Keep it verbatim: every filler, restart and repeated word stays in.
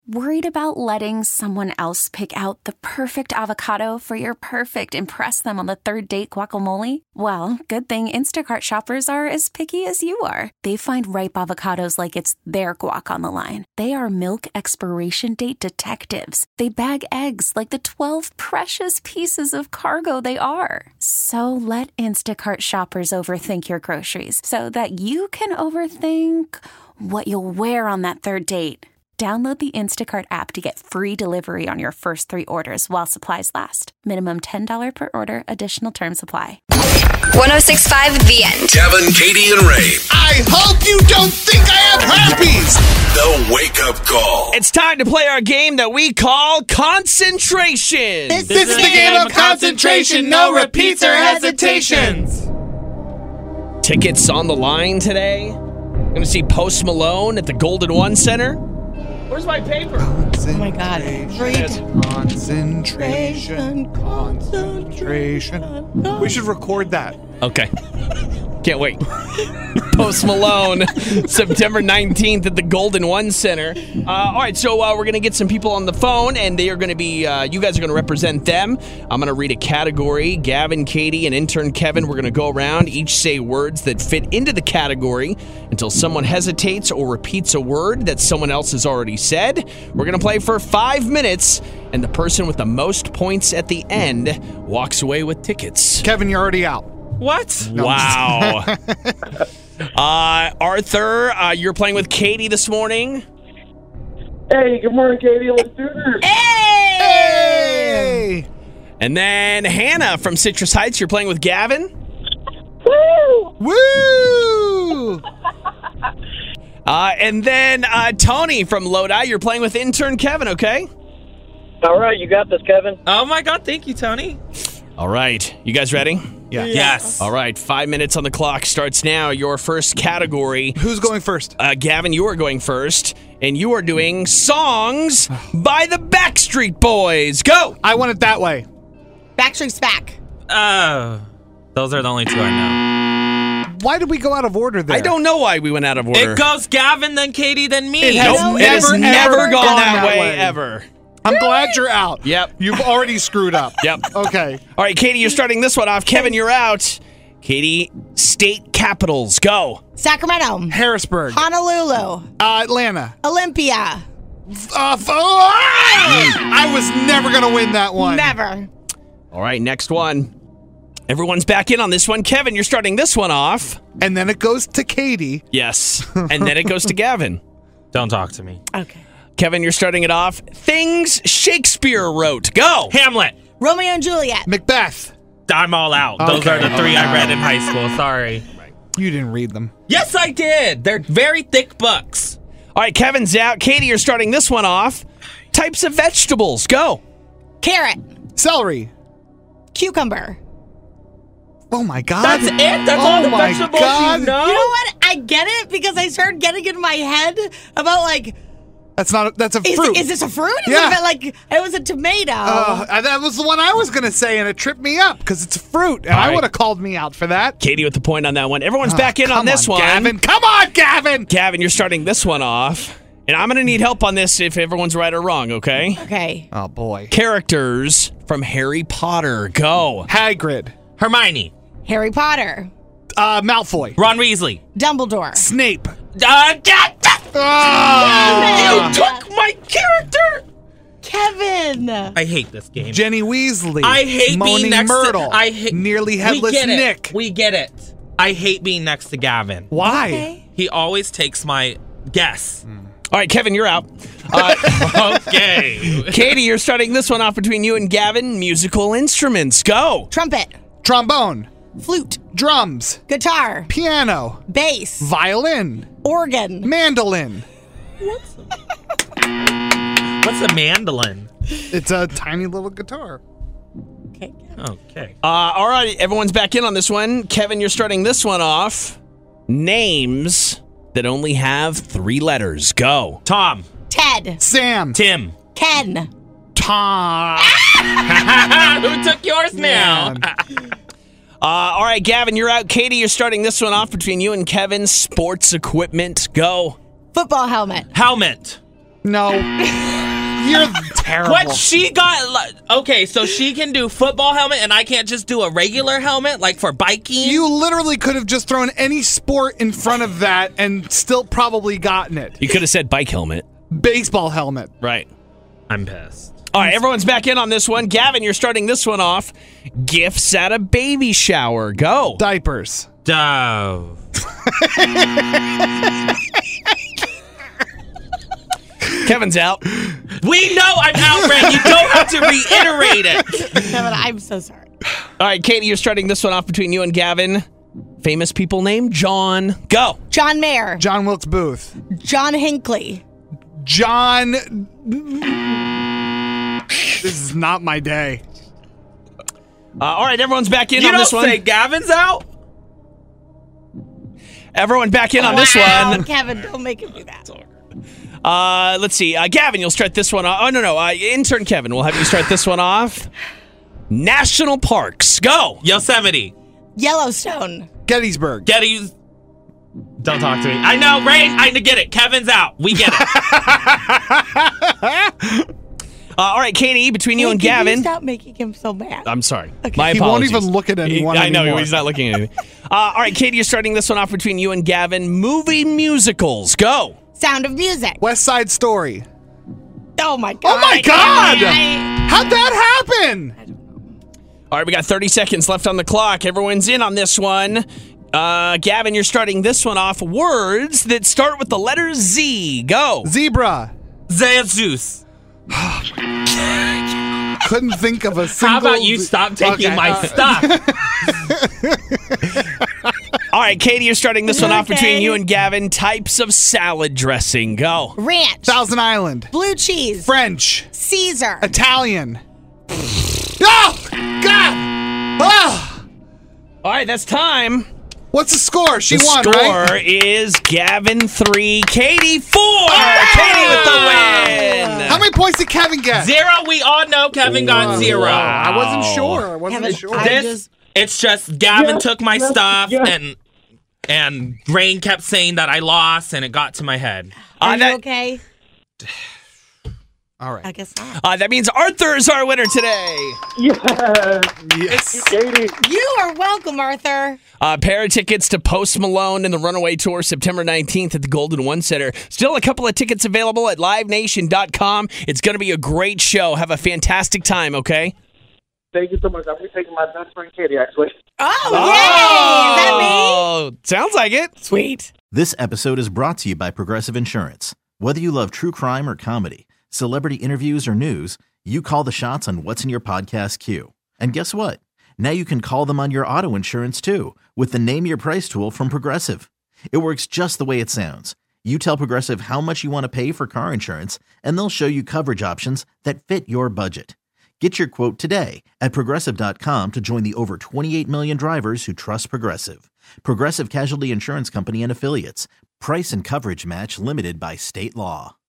Worried about letting someone else pick out the perfect avocado for your perfect impress them on the third date guacamole? Well, good thing Instacart shoppers are as picky as you are. They find ripe avocados like it's their guac on the line. They are milk expiration date detectives. They bag eggs like the twelve precious pieces of cargo they are. So let Instacart shoppers overthink your groceries so that you can overthink what you'll wear on that third date. Download the Instacart app to get free delivery on your first three orders while supplies last. Minimum ten dollars per order. Additional terms apply. one oh six point five The End. Kevin, Katie, and Ray. I hope you don't think I have herpes. The Wake Up Call. It's time to play our game that we call Concentration. This, this is the game of concentration. No repeats or hesitations. Tickets on the line today. Going to see Post Malone at the Golden One Center. Where's my paper? Oh my God. Read. Concentration. Concentration. We should record that. Okay. Can't wait. Post Malone, September nineteenth at the Golden One Center. Uh, all right, so uh, we're going to get some people on the phone, and they are going to be, uh, you guys are going to represent them. I'm going to read a category. Gavin, Katie, and intern Kevin, we're going to go around, each say words that fit into the category until someone hesitates or repeats a word that someone else has already said. We're going to play for five minutes, and the person with the most points at the end walks away with tickets. Kevin, you're already out. What? No, wow. uh, Arthur, uh, you're playing with Katie this morning. Hey, good morning, Katie. Let's do this. Hey! Hey! And then Hannah from Citrus Heights, you're playing with Gavin. Woo! Woo! uh, and then uh, Tony from Lodi, you're playing with intern Kevin, okay? All right, you got this, Kevin. Oh, my God. Thank you, Tony. All right. You guys ready? Yeah. Yes. All right. Five minutes on the clock starts now. Your first category. Who's going first? Uh, Gavin, you are going first. And you are doing songs by the Backstreet Boys. Go! I want it that way. Backstreet's back. Oh, those are the only two I know. Why did we go out of order there? I don't know why we went out of order. It goes Gavin, then Katie, then me. It has Nope, never, it has ever, never ever gone, gone that, that way, way. ever. I'm glad you're out. Yep. You've already screwed up. Yep. Okay. All right, Katie, you're starting this one off. Kevin, you're out. Katie, state capitals. Go. Sacramento. Harrisburg. Honolulu. Uh, Atlanta. Olympia. Uh, f- oh, I was never going to win that one. Never. All right, next one. Everyone's back in on this one. Kevin, you're starting this one off. And then it goes to Katie. Yes. And then it goes to Gavin. Don't talk to me. Okay. Kevin, you're starting it off. Things Shakespeare wrote. Go. Hamlet. Romeo and Juliet. Macbeth. I'm all out. Those Okay. are the three I read in high school. Sorry. You didn't read them. Yes, I did. They're very thick books. All right, Kevin's out. Katie, you're starting this one off. Types of vegetables. Go. Carrot. Celery. Cucumber. Oh, my God. That's it? That's oh all the my vegetables God. you know? You know what? I get it because I started getting in my head about like, That's not. A, that's a is, fruit. is this a fruit? It Yeah. would've been like it was a tomato. Uh, that was the one I was going to say, and it tripped me up because it's a fruit, and All I right. would have called me out for that. Katie with the point on that one. Everyone's Oh, back in come on this one. Gavin. Come on, Gavin. Gavin, you're starting this one off. And I'm going to need help on this if everyone's right or wrong, okay? Okay. Oh, boy. Characters from Harry Potter. Go. Hagrid. Hermione. Harry Potter. Uh, Malfoy. Ron Weasley. Dumbledore. Snape. Uh, God, Oh. you took my character. Kevin. I hate this game. Jenny Weasley. I hate Moaning being next Myrtle. to... I hate... Nearly Headless we get Nick. It. We get it. I hate being next to Gavin. Why? Okay. He always takes my guess. All right, Kevin, you're out. Uh, Okay. Katie, you're starting this one off between you and Gavin. Musical instruments. Go. Trumpet. Trombone. Flute. Drums. Guitar. Piano. Bass. Violin. Organ. Mandolin. What's a mandolin? It's a tiny little guitar. Okay. Okay. Uh, all right, everyone's back in on this one. Kevin, you're starting this one off. Names that only have three letters. Go. Tom. Ted. Sam. Tim. Ken. Tom. Who took yours now? Man. Uh, all right, Gavin, you're out. Katie, you're starting this one off between you and Kevin. Sports equipment. Go. Football helmet. Helmet. No. You're terrible. What she got? li- Okay, so she can do football helmet, and I can't just do a regular helmet, like for biking. You literally could have just thrown any sport in front of that and still probably gotten it. You could have said bike helmet. Baseball helmet. Right. I'm pissed. All right, everyone's back in on this one. Gavin, you're starting this one off. Gifts at a baby shower. Go. Diapers. Dove. Kevin's out. We know I'm out, Ray. You don't have to reiterate it. Kevin, I'm so sorry. All right, Katie, you're starting this one off between you and Gavin. Famous people named John. Go. John Mayer. John Wilkes Booth. John Hinckley. John. This is not my day. Uh, all right, everyone's back in You on don't this one. say Gavin's out? Everyone back in on wow, this one. Kevin, don't make him do that. Uh, let's see. Uh, Gavin, you'll start this one off. Oh, no, no. Uh, intern Kevin, we'll have you start this one off. National parks. Go. Yosemite. Yellowstone. Gettysburg. Getty's. Don't talk to me. I know, Ray. I get it. Kevin's out. We get it. Uh, all right, Katie, between you Hey, and can Gavin. You stop making him so mad. I'm sorry. Okay. My He won't apologies. even look at anyone He- I know, anymore. he's not looking at anything. Uh, all right, Katie, you're starting this one off between you and Gavin. Movie musicals. Go. Sound of Music. West Side Story. Oh my god. Oh my God! I- How'd that happen? All right, we got thirty seconds left on the clock. Everyone's in on this one. Uh, Gavin, you're starting this one off. Words that start with the letter Z. Go. Zebra. Zeus. Couldn't think of a single. How about you stop taking Okay, my uh, stuff? All right, Katie, you're starting this one off Okay. between you and Gavin. Types of salad dressing. Go. Ranch. Thousand Island. Blue cheese. French. Caesar. Italian. Oh, God! Oh, All right, that's time. what's the score? She the won, score right? is Gavin three, Katie four. Oh! Katie with the win. How many points did Kevin get? Zero. We all know Kevin got zero. I wasn't sure. I wasn't Kevin, sure. I This, just- it's just Gavin Yes, took my yes, stuff yes. and and Rain kept saying that I lost and it got to my head. Are Uh, you that, okay? All I right. guess not. uh, that means Arthur is our winner today. Yes. Yes. Katie. You are welcome, Arthur. Uh, pair of tickets to Post Malone and the Runaway Tour September nineteenth at the Golden One Center. Still a couple of tickets available at live nation dot com. It's going to be a great show. Have a fantastic time, okay? Thank you so much. I'll be taking my best friend Katie, actually. Oh, yay! Is that me? Oh, sounds like it. Sweet. This episode is brought to you by Progressive Insurance. Whether you love true crime or comedy, celebrity interviews or news, you call the shots on what's in your podcast queue. And guess what? Now you can call them on your auto insurance too with the Name Your Price tool from Progressive. It works just the way it sounds. You tell Progressive how much you want to pay for car insurance, and they'll show you coverage options that fit your budget. Get your quote today at Progressive dot com to join the over twenty-eight million drivers who trust Progressive. Progressive Casualty Insurance Company and Affiliates. Price and coverage match limited by state law.